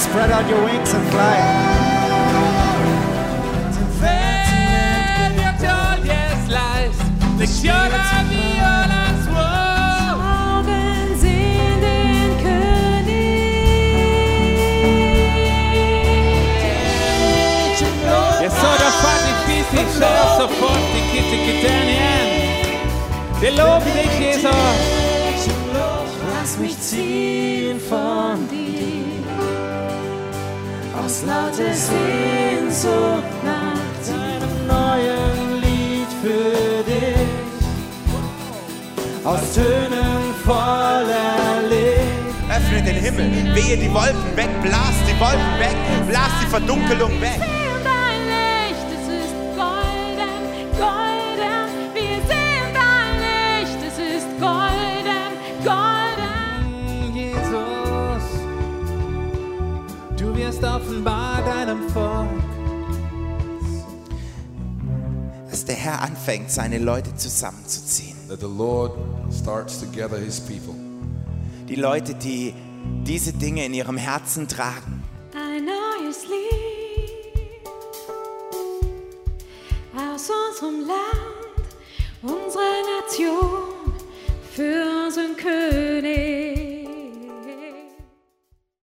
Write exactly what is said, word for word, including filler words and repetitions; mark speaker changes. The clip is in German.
Speaker 1: Spread out your wings and fly.
Speaker 2: Augen sehen den König.
Speaker 3: Jag sa det faktiskt finns i kör så fort i kitte kittanien. Det lovar dig Jesus.
Speaker 2: Lass mich ziehen von dir, aus lauter Sehnsucht nach
Speaker 1: Einem neuen Lied für dich, aus Tönen voller Licht.
Speaker 4: Öffne den Himmel, wehe die Wolken weg, blas die Wolken weg, blas die Verdunkelung weg.
Speaker 2: dein Licht, es ist golden, golden. Wir sehen dein Licht, es ist golden, golden.
Speaker 3: Jesus, du wirst offenbar deinem Volk.
Speaker 4: Dass der Herr anfängt, seine Leute zusammenzuziehen.
Speaker 5: That the Lord starts to gather his people.
Speaker 4: Die Leute, die diese Dinge in ihrem Herzen tragen.
Speaker 2: Ein neues Lied aus unserem Land, unsere Nation, für unseren König.